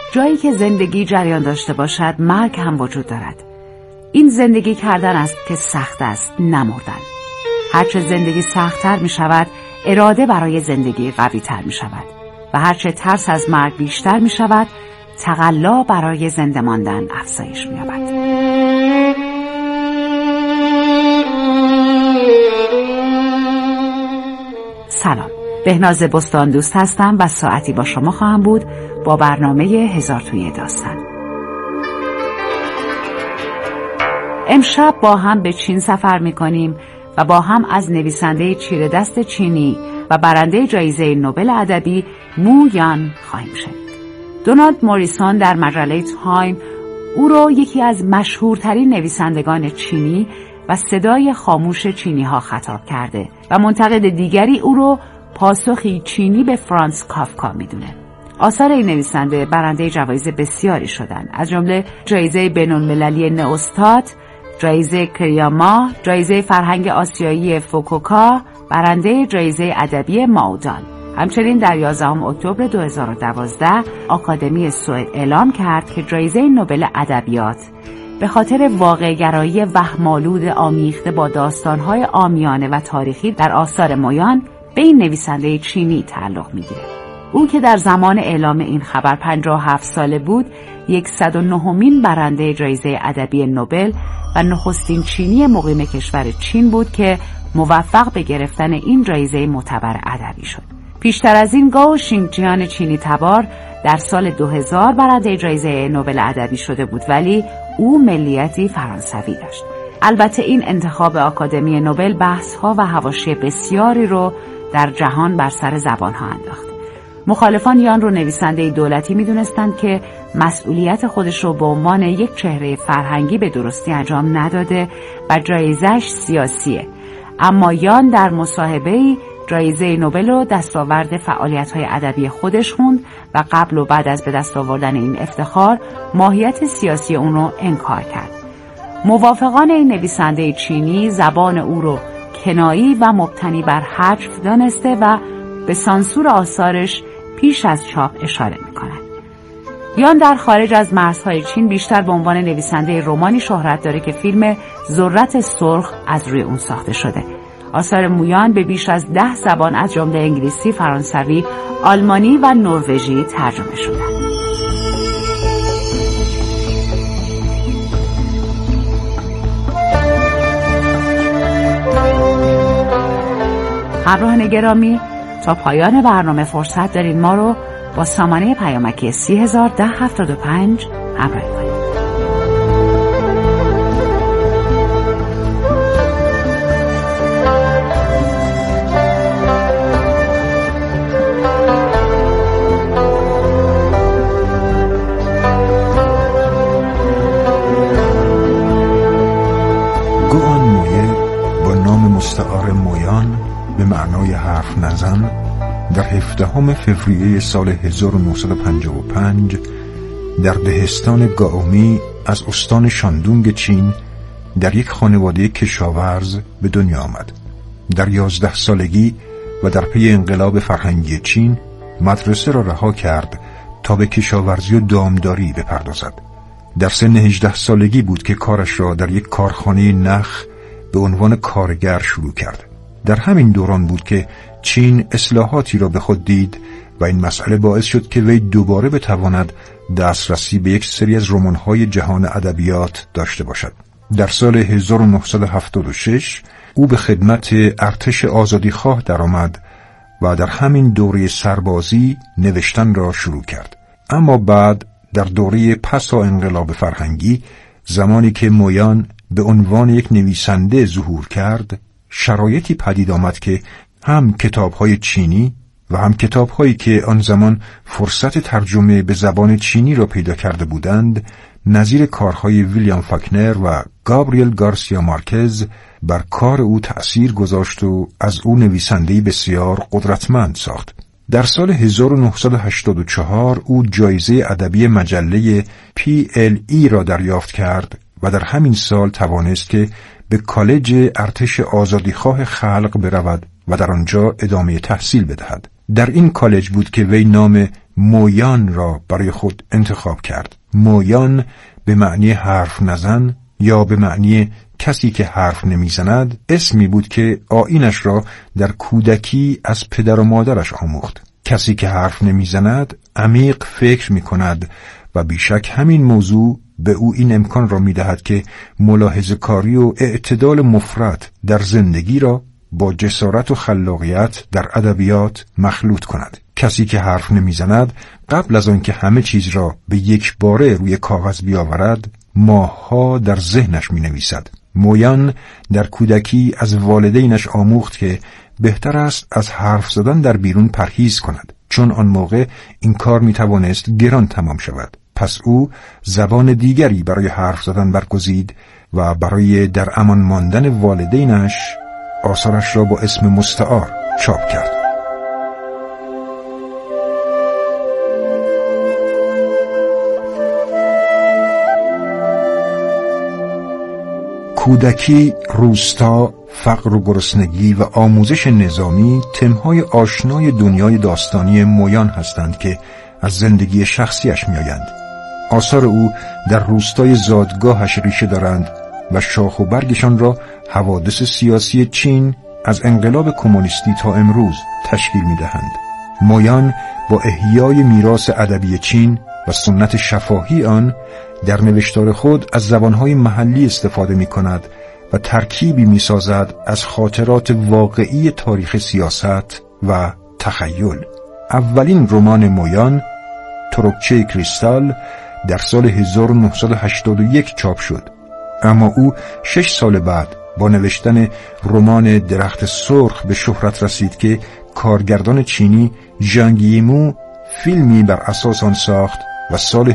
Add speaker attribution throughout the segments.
Speaker 1: جایی که زندگی جریان داشته باشد مرگ هم وجود دارد. این زندگی کردن است که سخت است، نمردن. هرچه زندگی سخت‌تر می شود، اراده برای زندگی قوی تر می شود و هرچه ترس از مرگ بیشتر می شود، تقلا برای زنده ماندن افزایش می یابد. سلام، بهناز بستان دوست هستم و ساعتی با شما خواهم بود با برنامه 1000 توی داستان. امشب با هم به چین سفر می کنیم و با هم از نویسنده چیره دست چینی و برنده جایزه نوبل ادبی مو یان خواهیم شنید. دونالد موریسون در مجله تایم او را یکی از مشهورترین نویسندگان چینی و صدای خاموش چینی ها خطاب کرده و منتقد دیگری او را پاسخی چینی به فرانس کافکا میدونه. آثار این نویسنده برنده جوایز بسیاری شدند، از جمله جایزه بین‌المللی نئوستات، جایزه کریاما، جایزه فرهنگ آسیایی فوکوکا، برنده جایزه ادبی ماودان. همچنین در 11 اکتبر 2012 آکادمی سوئد اعلام کرد که جایزه نوبل ادبیات به خاطر واقع‌گرایی وهم‌آلود آمیخته با داستان‌های عامیانه و تاریخی در آثار مویان به این نویسنده چینی تعلق می‌گیرد. او که در زمان اعلام این خبر 57 ساله بود، 109مین برنده جایزه ادبی نوبل و نخستین چینی مقیم کشور چین بود که موفق به گرفتن این جایزه معتبر ادبی شد. پیشتر از این گاو شینگجیان چینی تبار در سال 2000 برنده جایزه نوبل ادبی شده بود، ولی او ملیتی فرانسوی داشت. البته این انتخاب آکادمی نوبل بحث‌ها و حواشی بسیاری رو در جهان بر سر زبان‌ها انداخت. مخالفان یان رو نویسنده دولتی می‌دونستند که مسئولیت خودش رو به عنوان یک چهره فرهنگی به درستی انجام نداده و جایزه‌اش سیاسیه. اما یان در مصاحبه‌ای جایزه نوبل رو دستاورد فعالیت‌های ادبی خودش خوند و قبل و بعد از به دست آوردن این افتخار ماهیت سیاسی اون رو انکار کرد. موافقان این نویسنده چینی زبان او رو کنایی و مبتنی بر حذف دانسته و به سانسور آثارش پیش از چاپ اشاره می‌کنند. یان در خارج از مرزهای چین بیشتر به عنوان نویسنده رمانی شهرت داره که فیلم ذرت سرخ از روی اون ساخته شده. آثار مویان به بیش از 10 زبان از جمله انگلیسی، فرانسوی، آلمانی و نروژی ترجمه شده. همراهان گرامی، تا پایان برنامه فرصت دارین ما رو با سامانه پیامکی 301075 همراهی کنید.
Speaker 2: گوآن مویه با نام مستعار مویان به معنای حرف نزن در 17 فوریه سال 1955 در دهستان گائومی از استان شاندونگ چین در یک خانواده کشاورز به دنیا آمد. در 11 سالگی و در پی انقلاب فرهنگی چین مدرسه را رها کرد تا به کشاورزی و دامداری بپردازد. در سن 18 سالگی بود که کارش را در یک کارخانه نخ به عنوان کارگر شروع کرد. در همین دوران بود که چین اصلاحاتی را به خود دید و این مسئله باعث شد که وی دوباره بتواند دسترسی به یک سری از رمان‌های جهان ادبیات داشته باشد. در سال 1976 او به خدمت ارتش آزادیخواه درآمد و در همین دوره سربازی نوشتن را شروع کرد. اما بعد در دوره پسا انقلاب فرهنگی، زمانی که مویان به عنوان یک نویسنده ظهور کرد، شرایطی پدید آمد که هم کتاب‌های چینی و هم کتاب‌هایی که آن زمان فرصت ترجمه به زبان چینی را پیدا کرده بودند، نظیر کارهای ویلیام فاکنر و گابریل گارسیا مارکز بر کار او تأثیر گذاشت و از او نویسنده‌ای بسیار قدرتمند ساخت. در سال 1984 او جایزه ادبی مجله PLE را دریافت کرد و در همین سال توانست که به کالج ارتش آزادیخواه خلق برود و در آنجا ادامه تحصیل بدهد. در این کالج بود که وی نام مویان را برای خود انتخاب کرد. مویان به معنی حرف نزن یا به معنی کسی که حرف نمیزند اسمی بود که آیینش را در کودکی از پدر و مادرش آموخت. کسی که حرف نمیزند عمیق فکر میکند و بیشک همین موضوع به او این امکان را میدهد که ملاحظه کاری و اعتدال مفرط در زندگی را با جسارت و خلاقیت در ادبیات مخلوط کند. کسی که حرف نمیزند قبل از آن که همه چیز را به یک باره روی کاغذ بیاورد ماه‌ها در ذهنش مینویسد. مویان در کودکی از والدینش آموخت که بهتر است از حرف زدن در بیرون پرهیز کند، چون آن موقع این کار میتوانست گران تمام شود. پس او زبان دیگری برای حرف زدن برگزید و برای در امان ماندن والدینش آثارش را با اسم مستعار چاپ کرد. کودکی، روستا، فقر و گرسنگی و آموزش نظامی تمهای آشنای دنیای داستانی مویان هستند که از زندگی شخصیش میآیند. آثار او در روستای زادگاهش ریشه دارند و شاخ و برگشان را حوادث سیاسی چین از انقلاب کمونیستی تا امروز تشکیل می‌دهند. مویان با احیای میراث ادبی چین و سنت شفاهی آن در نوشتار خود از زبانهای محلی استفاده می‌کند و ترکیبی می‌سازد از خاطرات واقعی تاریخ سیاست و تخیل. اولین رمان مویان، ترکچه کریستال، در سال 1981 چاپ شد، اما او 6 سال بعد با نوشتن رمان درخت سرخ به شهرت رسید که کارگردان چینی ژانگ ییمو فیلمی بر اساس آن ساخت و سال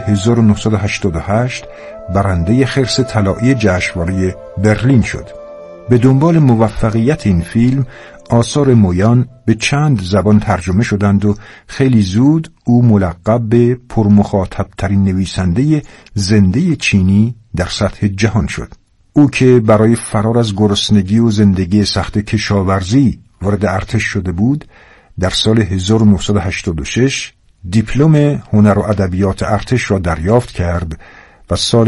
Speaker 2: 1988 برنده خرس طلایی جشنواره برلین شد. به دنبال موفقیت این فیلم آثار مویان به چند زبان ترجمه شدند و خیلی زود او ملقب به پرمخاطب‌ترین نویسنده زنده چینی در سطح جهان شد. او که برای فرار از گرسنگی و زندگی سخت کشاورزی وارد ارتش شده بود، در سال 1986 دیپلم هنر و ادبیات ارتش را دریافت کرد و سال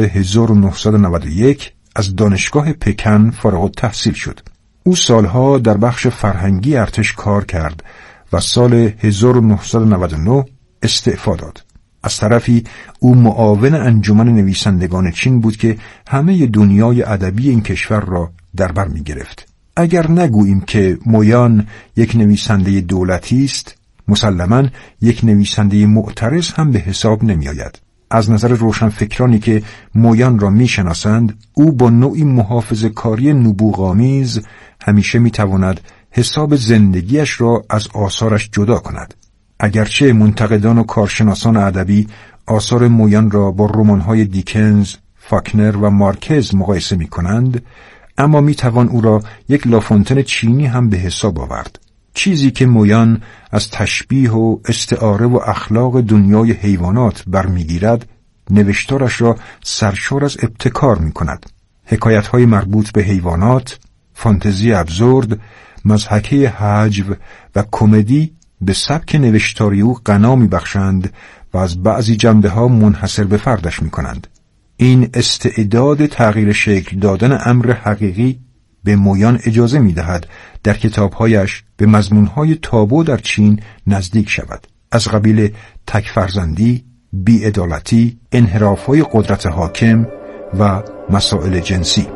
Speaker 2: 1991 از دانشگاه پکن فارغ التحصیل شد. او سالها در بخش فرهنگی ارتش کار کرد و سال 1999 استعفا داد. از طرفی او معاون انجمن نویسندگان چین بود که همه دنیای ادبی این کشور را در بر می گرفت. اگر نگوییم که مویان یک نویسنده دولتی است، مسلماً یک نویسنده معترض هم به حساب نمی آید. از نظر روشنفکرانی که مویان را می شناسند، او با نوعی محافظه‌کاری نبوغامیز همیشه می تواند حساب زندگیش را از آثارش جدا کند. اگرچه منتقدان و کارشناسان ادبی آثار مویان را با رمان‌های دیکنز، فاکنر و مارکز مقایسه می کنند، اما می توان او را یک لافونتن چینی هم به حساب آورد. چیزی که مویان از تشبیه و استعاره و اخلاق دنیای حیوانات برمیگیرد، نوشتارش را سرشار از ابتکار می کند. حکایت‌های مربوط به حیوانات، فانتزی ابزورد، مضحکه هجو و کمدی به سبک نوشتاری او غنا می‌بخشند و از بعضی جنبه‌ها منحصر به فردش می‌کنند. این استعداد تغییر شکل دادن امر حقیقی به مویان اجازه می‌دهد در کتاب‌هایش به مضمون‌های تابو در چین نزدیک شود، از قبیل تک‌فرزندی، بی‌عدالتی، انحراف‌های قدرت حاکم و مسائل جنسی.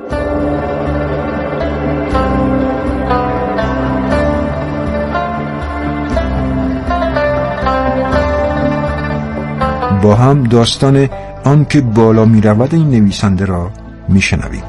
Speaker 2: با هم داستان آن که بالا می رود این نویسنده را می شنویم.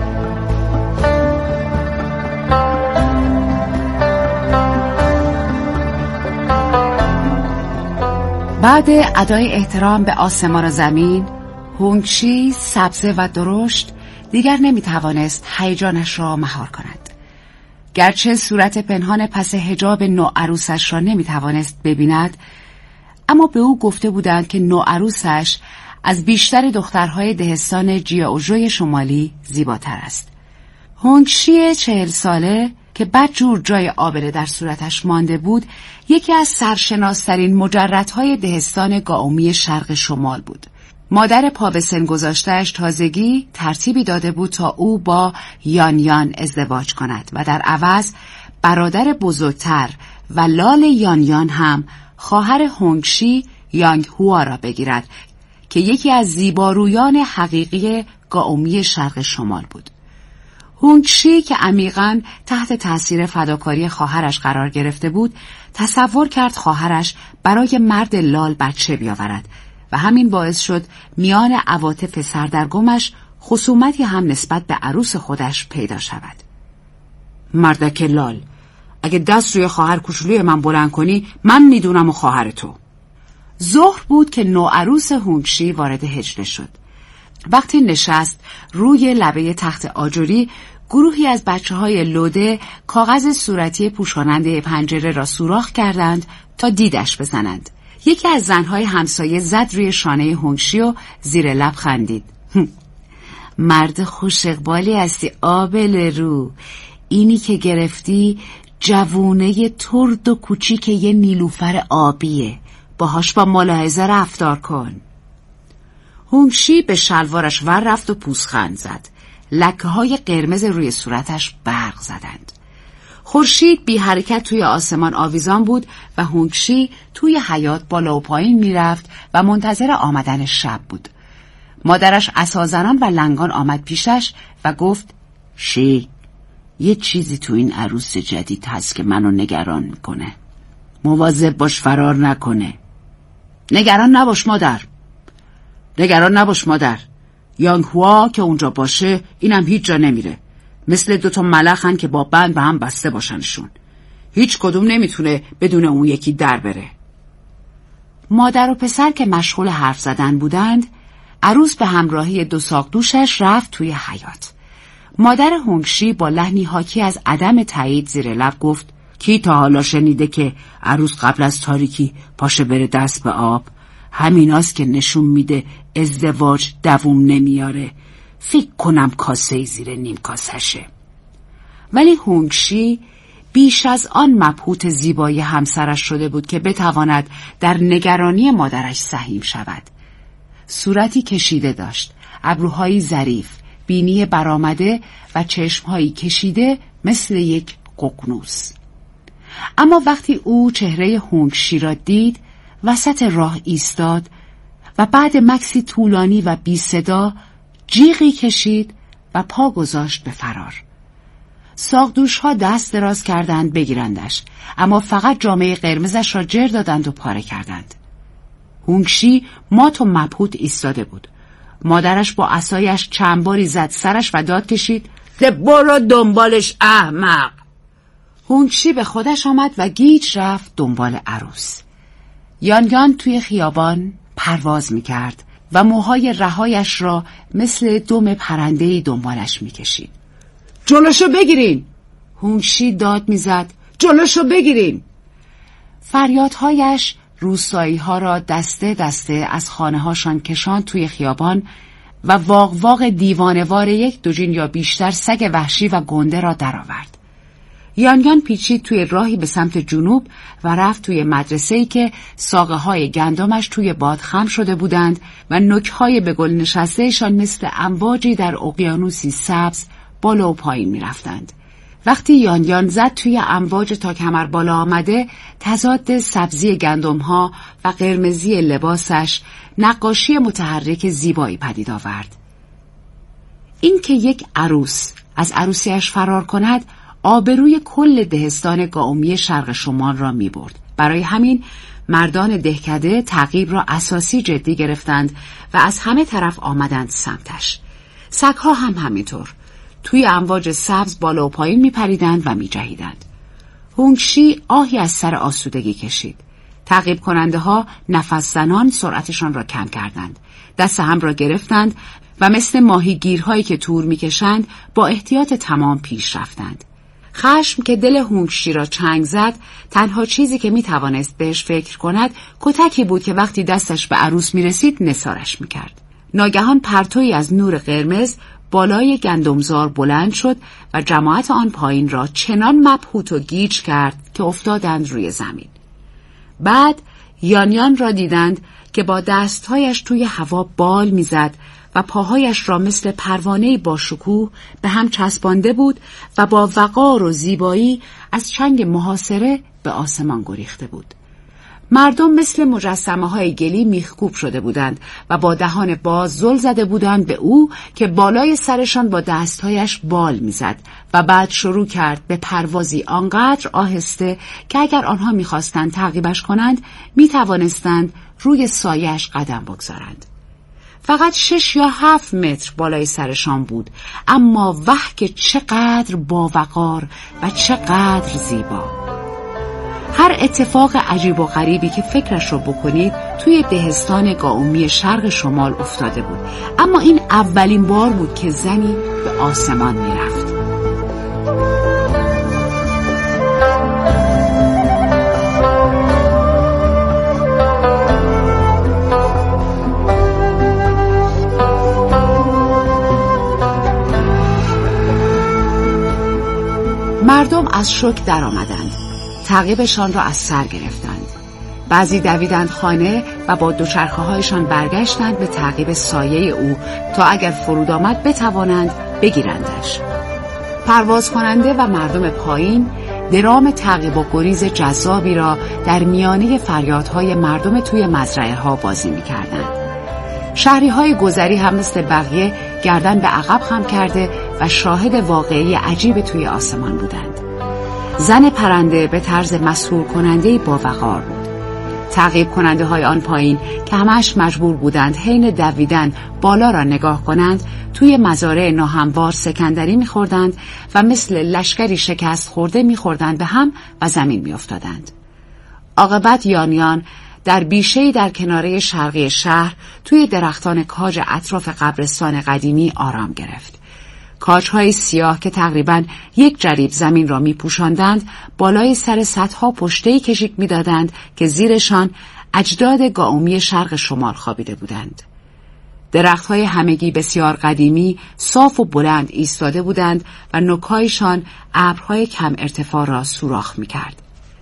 Speaker 1: بعد ادای احترام به آسمان و زمین، هونگشی سبزه و درشت دیگر نمی توانست هیجانش را مهار کند. گرچه صورت پنهان پس حجاب نوعروسش را نمی توانست ببیند، اما به او گفته بودند که نوعروسش از بیشتر دخترهای دهستان جیاوژوی شمالی زیباتر است. هونگشی 40 ساله که بدجور جای آبله در صورتش مانده بود، یکی از سرشناس‌ترین مجردهای دهستان گائومی شرق شمال بود. مادر پا به سن گذاشته‌اش تازگی ترتیبی داده بود تا او با یان ازدواج کند و در عوض برادر بزرگتر و لال یان هم خواهر هونگشی یانگ هوا را بگیرد که یکی از زیبارویان حقیقی گائومی شرق شمال بود. هونگشی که عمیقاً تحت تأثیر فداکاری خواهرش قرار گرفته بود، تصور کرد خواهرش برای مرد لال بچه بیاورد و همین باعث شد میان عواطف سردرگمش خصومتی هم نسبت به عروس خودش پیدا شود. مردک لال، اگه دست روی خواهر کوچولوی من بلند کنی، من میدونم و خواهر تو. ظهر بود که نوعروس هونگشی وارد حجره شد. وقتی نشست روی لبه تخت آجری، گروهی از بچه‌های لوده کاغذ صورتی پوشاننده پنجره را سوراخ کردند تا دیدش بزنند. یکی از زنهای همسایه زد روی شانه هونگشی و زیر لب خندید. مرد خوش اقبالی هستی آبل رو. اینی که گرفتی جوونه ترد و کوچیک یه نیلوفر آبیه. باهاش با ملاحظه رفتار کن. هونگشی به شلوارش ور رفت و پوزخند زد. لکه‌های قرمز روی صورتش برق زدند. خورشید بی حرکت توی آسمان آویزان بود و هونگشی توی حیاط بالا و پایین میرفت و منتظر آمدن شب بود. مادرش عصازنان و لنگان آمد پیشش و گفت: شی، یه چیزی تو این عروس جدید هست که منو نگران میکنه. مواظب باش فرار نکنه. نگران نباش مادر. نگران نباش مادر. یانگ هوا که اونجا باشه اینم هیچ جا نمیره. مثل دوتا ملخن که با بند به هم بسته باشنشون. هیچ کدوم نمیتونه بدون اون یکی در بره. مادر و پسر که مشغول حرف زدن بودند، عروس به همراهی دو ساقدوشش رفت توی حیاط. مادر هونگشی با لحنی حاکی از عدم تایید زیر لب گفت: کی تا حالا شنیده که عروس قبل از تاریکی پاشه بره دست به آب؟ همیناست که نشون میده ازدواج دووم نمیاره. فکر کنم کاسه زیر نیم کاسشه. ولی هونگشی بیش از آن مبهوت زیبایی همسرش شده بود که بتواند در نگرانی مادرش سهیم شود. صورتی کشیده داشت، ابروهایی ظریف، بینی برآمده و چشمهایی کشیده مثل یک ققنوس. اما وقتی او چهره هونگشی را دید، وسط راه ایستاد و بعد مکسی طولانی و بی صدا جیغی کشید و پا گذاشت به فرار. ساقدوش‌ها دست دراز کردند بگیرندش، اما فقط جامعه قرمزش را جر دادند و پاره کردند. هونگشی مات و مبهوت ایستاده بود. مادرش با عصایش چند باری زد سرش و داد کشید: برو دنبالش احمق. هونگشی به خودش آمد و گیج رفت دنبال عروس. یان توی خیابان پرواز می‌کرد و موهای رهایش را مثل دم پرنده‌ای دنبالش می‌کشید. جلوشو بگیرین! هونگشی داد می‌زد: جلوشو بگیرین! فریادهایش روستایی‌ها را دسته دسته از خانه‌هاشان کشاند توی خیابان و واق دیوانه‌وار یک دوجین یا بیشتر سگ وحشی و گنده را درآورد. یان پیچید توی راهی به سمت جنوب و رفت توی مدرسه‌ای که ساقه‌های گندمش توی باد خم شده بودند و نوک‌های به گل نشسته‌شان مثل امواجی در اقیانوسی سبز بالا و پایین می‌رفتند. وقتی یان زد توی امواج تا کمر بالا آمده، تضاد سبزی گندم‌ها و قرمزی لباسش نقاشی متحرک زیبایی پدید آورد. این که یک عروس از عروسیش فرار کند، آبروی کل دهستان گائومی شرق شمال را می برد. برای همین مردان دهکده تعقیب را اساسی جدی گرفتند و از همه طرف آمدند سمتش. سگ‌ها هم همینطور. توی امواج سبز بالا و پایین می پریدند و می جهیدند. هونگشی آهی از سر آسودگی کشید. تعقیب کننده ها نفس زنان سرعتشان را کم کردند. دست هم را گرفتند و مثل ماهیگیرهایی که تور می کشند با احتیاط تمام پیش رفتند. خشم که دل هونگشی را چنگ زد، تنها چیزی که می توانست بهش فکر کند کتکی بود که وقتی دستش به عروس می رسید نثارش می کرد. ناگهان پرتویی از نور قرمز بالای گندمزار بلند شد و جماعت آن پایین را چنان مبهوت و گیج کرد که افتادند روی زمین. بعد یانیان را دیدند که با دستهایش توی هوا بال میزد و پاهایش را مثل پروانه‌ای با شکوه به هم چسبانده بود و با وقار و زیبایی از چنگ محاصره به آسمان گریخته بود. مردم مثل مجسمه‌های گلی میخکوب شده بودند و با دهان باز زل زده بودند به او که بالای سرشان با دستهایش بال میزد و بعد شروع کرد به پروازی آنقدر آهسته که اگر آنها میخواستند تعقیبش کنند میتوانستند روی سایه‌اش قدم بگذارند. فقط 6 یا 7 متر بالای سرشان بود، اما وه که چقدر باوقار و چقدر زیبا. هر اتفاق عجیب و غریبی که فکرش رو بکنید توی دهستان گائومی شرق شمال افتاده بود، اما این اولین بار بود که زنی به آسمان میرفت. مردم از شوک در آمدند. تعقیبشان را از سر گرفتند. بعضی دویدند خانه و با دوچرخه‌هایشان برگشتند به تعقیب سایه او تا اگر فرود آمد بتوانند بگیرندش. پرواز کننده و مردم پایین درام تعقیب و گریز جذابی را در میانه فریادهای مردم توی مزرعه ها بازی می‌کردند. شهری های گذری هم مثل بقیه گردن به عقب خم کرده و شاهد واقعی عجیب توی آسمان بودند. زن پرنده به طرز مسحور کننده‌ای با وقار بود. تعقیب کننده های آن پایین که همش مجبور بودند حین دویدن بالا را نگاه کنند، توی مزارع ناهموار سکندری می‌خوردند و مثل لشکری شکست خورده می‌خوردند به هم و زمین می‌افتادند. عاقبت یانیان در بیشه‌ای در کناره شرقی شهر توی درختان کاج اطراف قبرستان قدیمی آرام گرفت. کاج‌های سیاه که تقریباً 1 جریب زمین را می‌پوشاندند، بالای سر سدها پشته‌ای کشیک می‌دادند که زیرشان اجداد گائومی شرق شمال خوابیده بودند. درخت‌های همگی بسیار قدیمی، صاف و بلند ایستاده بودند و نوک‌هایشان ابرهای کم ارتفاع را سوراخ می‌کرد.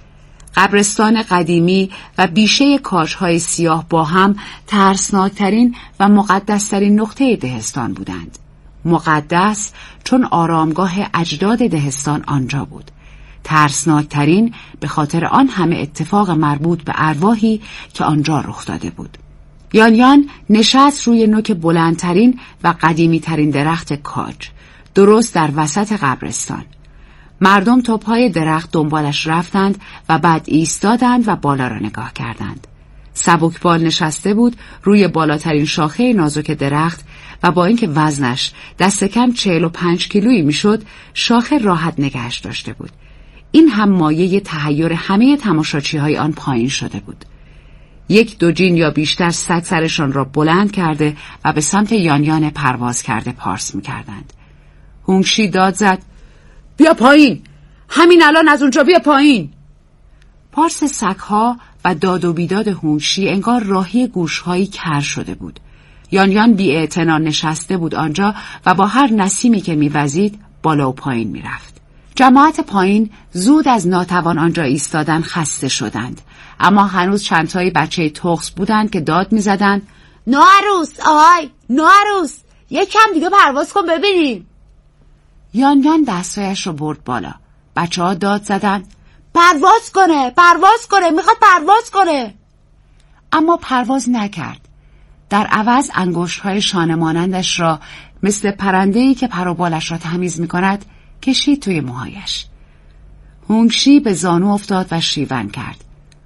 Speaker 1: قبرستان قدیمی و بیشه کاج‌های سیاه با هم ترسناکترین و مقدسترین نقطه دهستان بودند. مقدس چون آرامگاه اجداد دهستان آنجا بود. ترسناکترین به خاطر آن همه اتفاق مربوط به ارواحی که آنجا رخ داده بود. یانیان نشست روی نوک بلندترین و قدیمیترین درخت کاج، درست در وسط قبرستان. مردم تا پای درخت دنبالش رفتند و بعد ایستادند و بالا را نگاه کردند. سبکبال نشسته بود روی بالاترین شاخه نازک درخت و با اینکه وزنش دست کم 45 کیلویی میشد، شاخه راحت نگهش داشته بود. این هم مایه تحیر همه تماشاچی‌های آن پایین شده بود. 1 جین یا بیشتر سگ سرشان را بلند کرده و به سمت یانیان پرواز کرده پارس می‌کردند. هونگشی داد زد: بیا پایین! همین الان از اونجا بیا پایین! پارس سگ‌ها و داد و بیداد هونگشی انگار راهی گوش‌هایی کر شده بود. یانیان بی‌اعتنا نشسته بود آنجا و با هر نسیمی که می‌وزید بالا و پایین می‌رفت. جماعت پایین زود از ناتوان آنجا ایستادن خسته شدند، اما هنوز چندتایی بچه تخس بودند که داد می‌زدند: نوعروس آهای، نوعروس، یک کم دیگه پرواز کن ببینیم. یانیان دستایش رو برد بالا. بچه‌ها داد زدند: پرواز کنه، میخواد پرواز کنه. اما پرواز نکرد. در عوض انگشت‌های شانه مانندش را مثل پرنده‌ای که پر و بالش را تمیز می‌کند کشید توی موهایش. هونگشی به زانو افتاد و شیون کرد: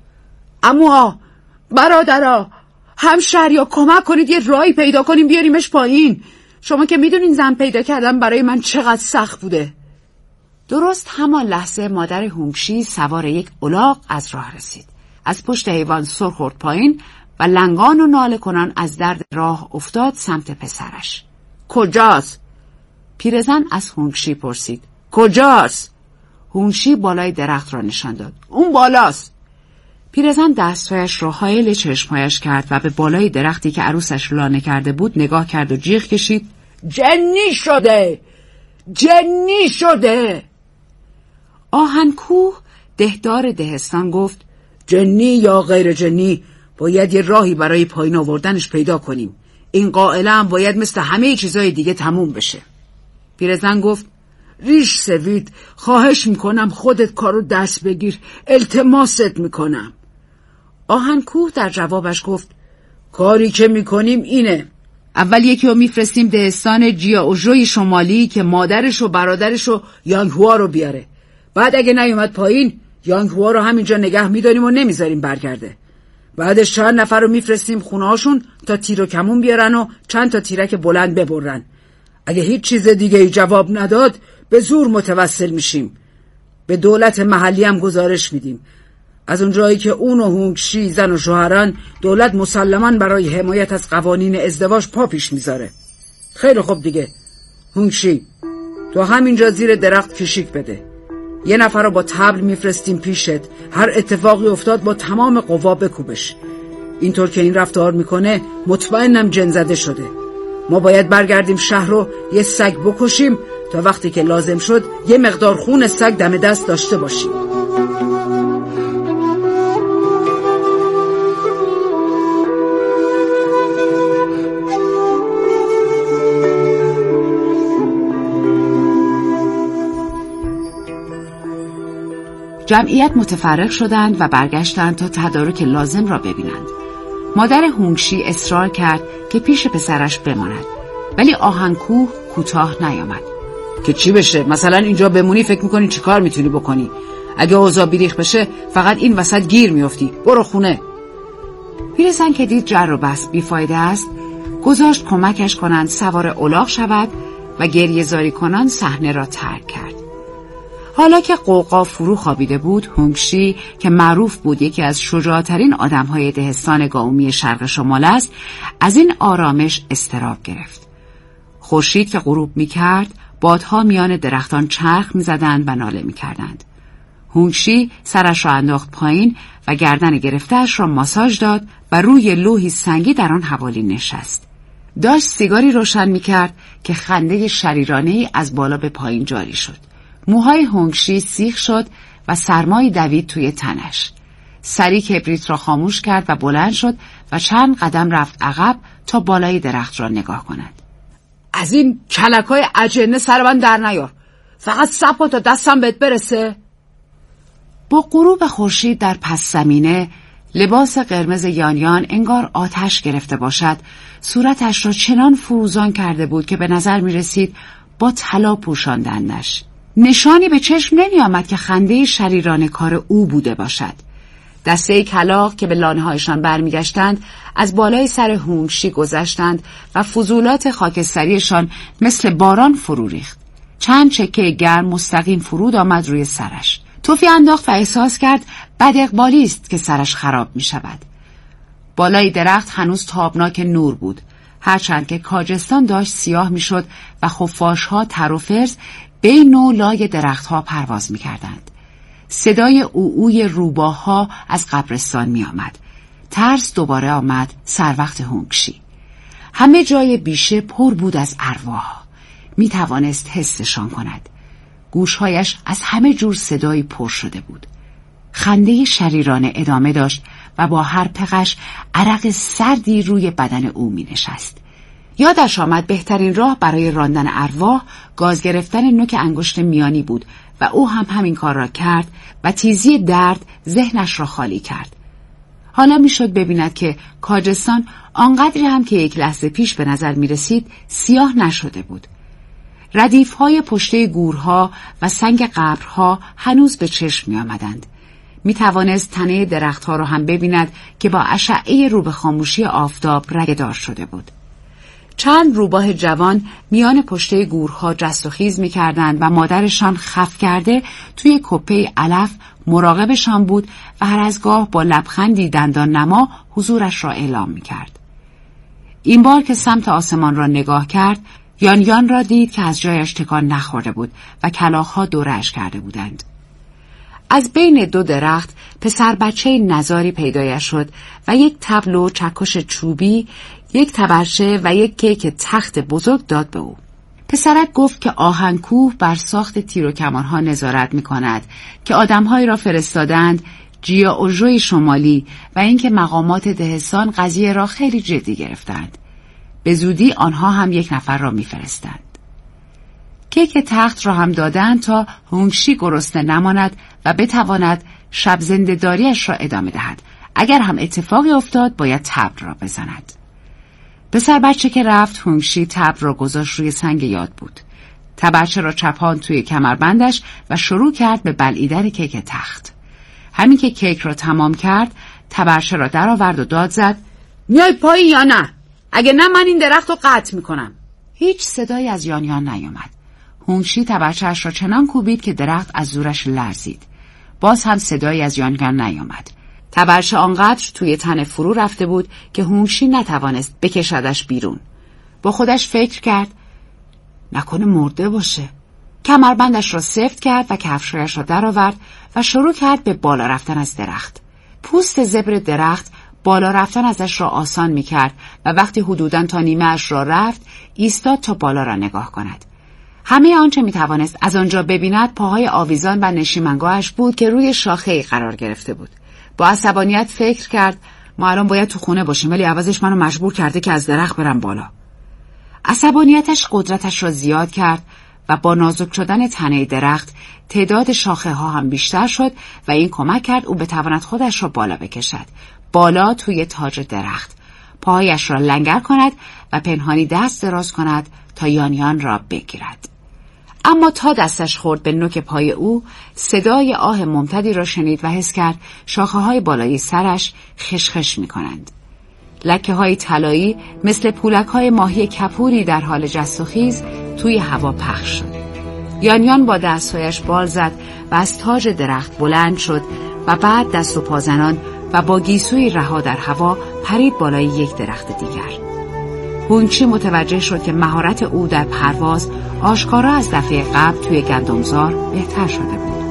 Speaker 1: عموها، برادرها، همشهریا، کمک کنید یه راهی پیدا کنیم بیاریمش پایین. شما که میدونین زن پیدا کردن برای من چقدر سخت بوده. درست همان لحظه مادر هونگشی سوار یک الاغ از راه رسید. از پشت حیوان سر خورد پایین و لنگان و ناله کنان از درد راه افتاد سمت پسرش. کجاست؟ پیرزن از هونگشی پرسید. کجاست؟ هونگشی بالای درخت را نشان داد. اون بالاست. پیرزن دستهایش را حائل چشمهایش کرد و به بالای درختی که عروسش لانه کرده بود نگاه کرد و جیغ کشید:
Speaker 3: جنی شده، جنی شده.
Speaker 1: آهنکوه دهدار دهستان گفت
Speaker 3: جنی یا غیر جنی باید یه راهی برای پایین آوردنش پیدا کنیم. این قائله هم باید مثل همه چیزای دیگه تموم بشه. پیرزن گفت ریش سوید، خواهش میکنم خودت کارو دست بگیر، التماست میکنم.
Speaker 1: آهنکوه در جوابش گفت
Speaker 3: کاری که میکنیم اینه:
Speaker 1: اول یکی رو میفرستیم دهستان جیاوژوی شمالی که مادرش و برادرش و
Speaker 3: یانگهوا رو بیاره. بعد اگه نیومد پایین، یانگهوا رو همینجا نگه میداریم و نمیذاریم برگرده. بعدش چند نفر رو میفرستیم خونه‌هاشون تا تیر و کمون بیارن و چند تا تیرک بلند ببرن. اگه هیچ چیز دیگه ای جواب نداد، به زور متوسل میشیم. به دولت محلی هم گزارش میدیم. از اونجایی که اون و هونگشی زن و شوهران، دولت مسلماً برای حمایت از قوانین ازدواج پا پیش میذاره. خیلی خوب دیگه. هونگشی، تو همینجا زیر درخت کشیک بده. یه نفر رو با طبل میفرستیم پیشت، هر اتفاقی افتاد با تمام قوا بکوبش. اینطور که این رفتار میکنه مطمئنم جن زده شده. ما باید برگردیم شهر رو یه سگ بکشیم تا وقتی که لازم شد یه مقدار خون سگ دم دست داشته باشیم.
Speaker 1: جمعیت متفرق شدند و برگشتند تا تدارک لازم را ببینند. مادر هونگشی اصرار کرد که پیش پسرش بماند، ولی آهنکوه کوتاه نیامد.
Speaker 3: که چی بشه؟ مثلا اینجا بمونی فکر میکنی چی کار میتونی بکنی؟ اگه اوضاع بیریخ بشه فقط این وسط گیر میافتی. برو خونه.
Speaker 1: پیرزن که دید جر و بحث بیفایده است، گذاشت کمکش کنند سوار الاغ شود و گریه زاری کنان صحنه را ترک کرد. حالا که قوقا فرو خوابیده بود، هونگشی که معروف بود یکی از شجاعترین آدمهای دهستان گاومی شرق شمال است، از این آرامش اضطراب گرفت. خورشید که غروب می‌کرد، بادها میان درختان چرخ می‌زدند و ناله می‌کردند. هونگشی سرش را انداخت پایین و گردن گرفته‌اش را ماساژ داد و روی لوحی سنگی در آن حوالی نشست. داشت سیگاری روشن می‌کرد که خنده شریرانه‌ای از بالا به پایین جاری شد. موهای هونگشی سیخ شد و سرمایی دوید توی تنش. سری کبریت را خاموش کرد و بلند شد و چند قدم رفت عقب تا بالای درخت را نگاه کند.
Speaker 3: از این کلکای اجنه سر من در نیار. فقط صبر تا دستم بهت برسه.
Speaker 1: با غروب خورشید در پس زمینه، لباس قرمز یانیان انگار آتش گرفته باشد، صورتش را چنان فروزان کرده بود که به نظر می رسید با طلا پوشاندندش. نشانی به چشم نمی آمد که خنده شریرانه کار او بوده باشد. دسته کلاغ که به لانه هایشان برمیگشتند از بالای سر هونگشی گذشتند و فضولات خاکستریشان مثل باران فرو ریخت. چند چکه گرم مستقیم فرود آمد روی سرش. توفی انداخت و احساس کرد بد اقبالی است که سرش خراب می شود. بالای درخت هنوز تابناک نور بود، هرچند که کاجستان داشت سیاه می شد و خفاشها تر و فرز بین و لای درختها پرواز می کردند. صدای اوعوی روباها از قبرستان می آمد. ترس دوباره آمد سر وقت هونگشی. همه جای بیشه پر بود از ارواح. می توانست حسشان کند. گوشهایش از همه جور صدایی پر شده بود. خنده شریرانه ادامه داشت و با هر پقش عرق سردی روی بدن او می نشست. یادش آمد بهترین راه برای راندن ارواح گاز گرفتن نوک انگشت میانی بود و او هم همین کار را کرد و تیزی درد ذهنش را خالی کرد. حالا میشد ببیند که کاجستان آنقدری هم که یک لحظه پیش به نظر می رسید سیاه نشده بود. ردیف‌های پشته گورها و سنگ قبرها هنوز به چشم می آمدند. می توانست تنه درختها را هم ببیند که با اشعه رو به خاموشی آفتاب رگه‌دار شده بود. چند روباه جوان میان پشته گورها جست و خیز می کردند و مادرشان خف کرده توی کپه علف مراقبشان بود و هر از گاه با لبخندی دندان نما حضورش را اعلام می کرد. این بار که سمت آسمان را نگاه کرد، یانیان را دید که از جایش تکان نخورده بود و کلاغ‌ها دورش کرده بودند. از بین دو درخت پسر بچه نزاری پیدایش شد و یک طبل و چکش چوبی یک تبرچه و یک کیک تخت بزرگ داد به او. پسرک گفت که آهنکوه بر ساخت تیر و کمانها نظارت می کند که آدمهایی را فرستادند جیائوژوی شمالی و اینکه مقامات دهستان قضیه را خیلی جدی گرفتند. به زودی آنها هم یک نفر را می فرستند. کیک تخت را هم دادند تا هونگشی گرسنه نماند و بتواند شب زنده‌داریش را ادامه دهد. اگر هم اتفاقی افتاد باید تبر را بزند. پسر بچه که رفت، هونگشی تبر را گذاشت روی سنگ یاد بود. تبرچه را چپاند توی کمربندش و شروع کرد به بلعیدن کیک تخت. همین که کیک را تمام کرد، تبرچه را در آورد و داد زد: میای پایین یا نه؟ اگه نه من این درخت رو قطع میکنم. هیچ صدایی از یانیان نیامد. هونگشی تبرچه‌اش را چنان کوبید که درخت از زورش لرزید. باز هم صدایی از یانیان نیامد. تبرچه آنقدر توی تن فرو رفته بود که هونگشی نتوانست بکشدش بیرون. با خودش فکر کرد نکنه مرده باشه. کمربندش را سفت کرد و کفشایش را درآورد و شروع کرد به بالا رفتن از درخت. پوست زبر درخت بالا رفتن ازش را آسان می کرد و وقتی حدوداً تا نیمه اش را رفت ایستاد تا بالا را نگاه کند. همه آنچه می توانست از آنجا ببیند پاهای آویزان و نشیمنگاهش بود که روی شاخه‌ای قرار گرفته بود. با عصبانیت فکر کرد ما الان باید تو خونه باشیم ولی عوضش منو مجبور کرده که از درخت برم بالا. عصبانیتش قدرتش را زیاد کرد و با نازک شدن تنه درخت تعداد شاخه ها هم بیشتر شد و این کمک کرد او بتواند خودش را بالا بکشد. بالا توی تاج درخت. پاهایش را لنگر کند و پنهانی دست دراز کند تا یانیان را بگیرد. اما تا دستش خورد به نوک پای او، صدای آه ممتدی را شنید و حس کرد شاخه‌های بالای سرش خشخش می‌کنند. لکه‌های طلایی مثل پولک‌های ماهی کپوری در حال جست و خیز توی هوا پخش شد. یانیان با دستهایش بال زد و از تاج درخت بلند شد و بعد دست و پازنان و با گیسوی رها در هوا پرید بالای یک درخت دیگر. هونگشی متوجه شد که مهارت او در پرواز آشکارا از دفعه قبل توی گندمزار بهتر شده بود.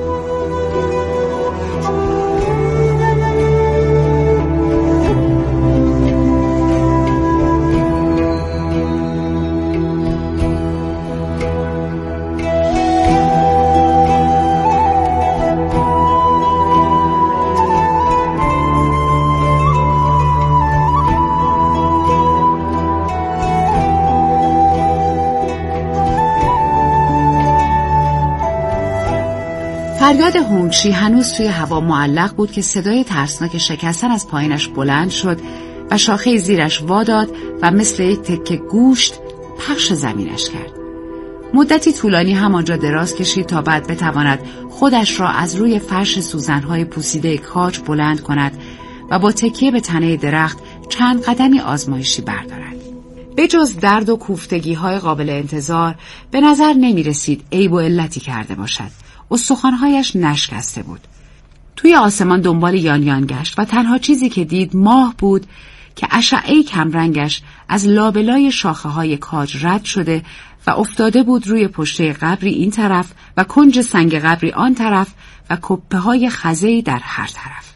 Speaker 1: فریاد هونگشی هنوز توی هوا معلق بود که صدای ترسناک شکستن از پایینش بلند شد و شاخه زیرش واداد و مثل یک تکه گوشت پخش زمینش کرد. مدتی طولانی همانجا دراز کشید تا بعد بتواند خودش را از روی فرش سوزنهای پوسیده کاج بلند کند و با تکیه به تنه درخت چند قدمی آزمایشی بردارد. به جز درد و کوفتگی‌های قابل انتظار به نظر نمی رسید عیب و علتی کرده باشد. استخوان‌هایش نشکسته بود. توی آسمان دنبال یانیان گشت و تنها چیزی که دید ماه بود که اشعه کمرنگش از لابلای شاخه‌های کاج رد شده و افتاده بود روی پشته قبری این طرف و کنج سنگ قبری آن طرف و کپه‌های خزه‌ای در هر طرف.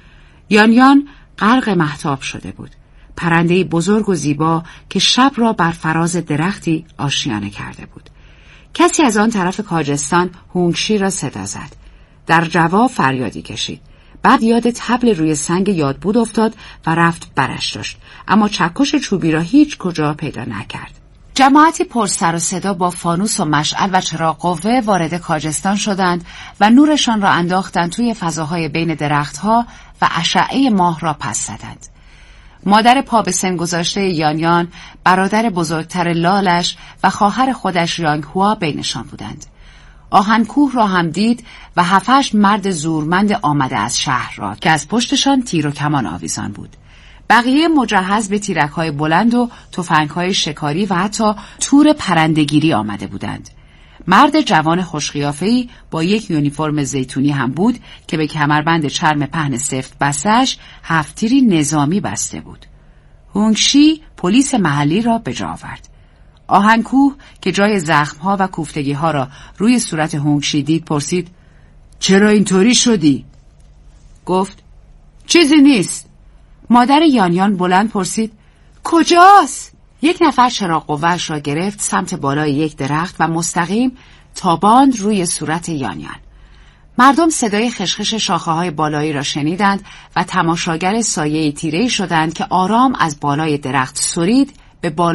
Speaker 1: یانیان غرق مهتاب شده بود. پرنده‌ای بزرگ و زیبا که شب را بر فراز درختی آشیانه کرده بود. کسی از آن طرف کاجستان هونگشی را صدا زد. در جواب فریادی کشید. بعد یاد طبل روی سنگ یادبود افتاد و رفت برش داشت، اما چکش چوبی را هیچ کجا پیدا نکرد. جماعتی پر سر و صدا با فانوس و مشعل و چراغ قوه وارد کاجستان شدند و نورشان را انداختند توی فضاهای بین درختها و اشعه ماه را پس زدند. مادر پا به سن گذاشته یانیان، برادر بزرگتر لالش و خواهر خودش یانگهوا بینشان بودند. آهنکوه را هم دید و 7-8 مرد زورمند آمده از شهر را که از پشتشان تیر و کمان آویزان بود. بقیه مجهز به تیرک‌های بلند و تفنگ‌های شکاری و حتی تور پرندگیری آمده بودند. مرد جوان خوشقیافه‌ای با یک یونیفرم زیتونی هم بود که به کمربند چرم پهن سفت بسته‌اش 7 تیری نظامی بسته بود. هونگشی پلیس محلی را به جا آورد. آهنکوه که جای زخم‌ها و کوفتگی‌ها را روی صورت هونگشی دید پرسید: چرا اینطوری شدی؟ گفت: چیزی نیست. مادر یانیان بلند پرسید:
Speaker 3: کجاست؟
Speaker 1: یک نفر چراغ قوه‌اش را گرفت سمت بالای یک درخت و مستقیم تاباند روی صورت یانیان. مردم صدای خشخش شاخه‌های بالایی را شنیدند و تماشاگر سایه تیره‌ای شدند که آرام از بالای درخت سرید به بالا